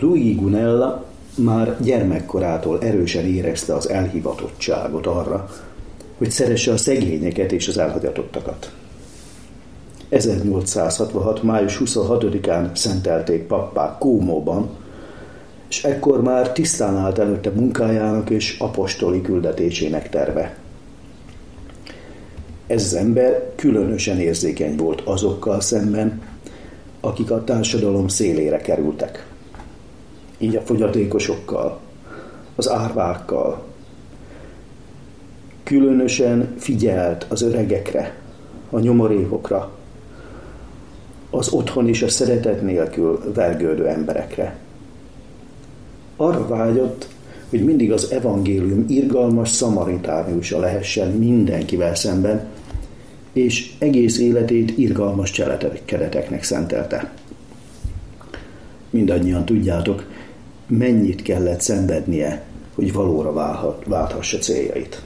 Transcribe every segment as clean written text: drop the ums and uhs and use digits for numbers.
Luigi Gunella már gyermekkorától erősen érezte az elhivatottságot arra, hogy szeresse a szegényeket és az elhagyatottakat. 1866. május 26-án szentelték pappá Cómóban, és ekkor már tisztán állt előtte munkájának és apostoli küldetésének terve. Ez az ember különösen érzékeny volt azokkal szemben, akik a társadalom szélére kerültek. Így a fogyatékosokkal, az árvákkal. Különösen figyelt az öregekre, a nyomorékokra, az otthon és a szeretet nélkül vergődő emberekre. Arra vágyott, hogy mindig az evangélium irgalmas szamaritániusa lehessen mindenkivel szemben, és egész életét irgalmas cselekedeteknek szentelte. Mindannyian tudjátok, mennyit kellett szenvednie, hogy valóra válthassa céljait.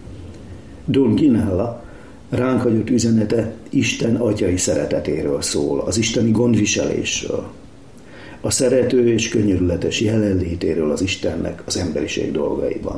Don Gunella ránk hagyott üzenete Isten atyai szeretetéről szól, az isteni gondviselésről, a szerető és könyörületes jelenlétéről az Istennek az emberiség dolgaiban.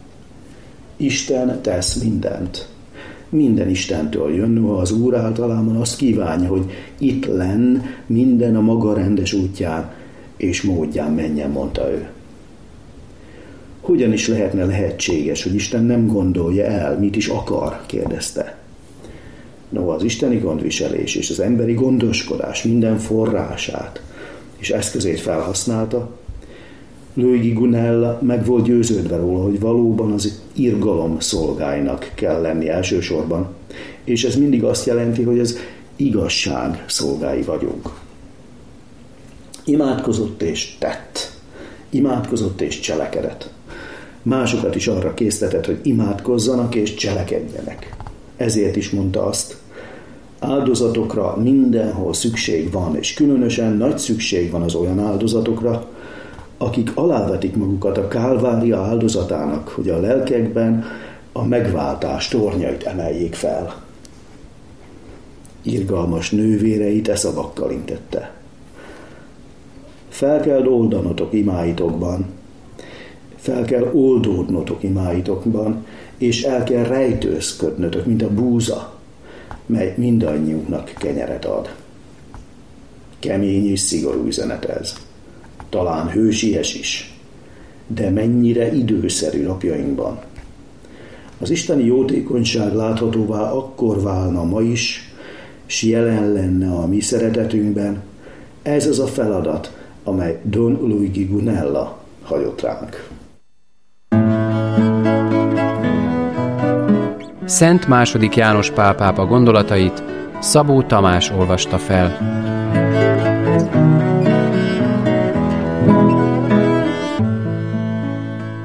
Isten tesz mindent. Minden Istentől jön, noha az Úr általában azt kívánja, hogy itt lenn minden a maga rendes útján és módján menjen, mondta ő. Hogyan is lehetne lehetséges, hogy Isten nem gondolja el, mit is akar, kérdezte. Noha az isteni gondviselés és az emberi gondoskodás minden forrását és eszközét felhasználta, Luigi Gunella meg volt győződve róla, hogy valóban az irgalom szolgáinak kell lenni elsősorban, és ez mindig azt jelenti, hogy az igazság szolgái vagyunk. Imádkozott és tett, imádkozott és cselekedett. Másokat is arra késztetett, hogy imádkozzanak és cselekedjenek. Ezért is mondta azt, áldozatokra mindenhol szükség van, és különösen nagy szükség van az olyan áldozatokra, akik alávetik magukat a Kálvária áldozatának, hogy a lelkekben a megváltás tornyait emeljék fel. Irgalmas nővéreit e szavakkal intette. Fel kell oldanotok imáitokban, fel kell oldódnotok imáitokban, és el kell rejtőzködnötök, mint a búza, mely mindannyiunknak kenyeret ad. Kemény és szigorú üzenet ez. Talán hősies is, de mennyire időszerű napjainkban. Az isteni jótékonyság láthatóvá akkor válna ma is, s jelen lenne a mi szeretetünkben. Ez az a feladat, amely Don Luigi Gunella hagyott ránk. Szent II. János Pál pápa gondolatait Szabó Tamás olvasta fel.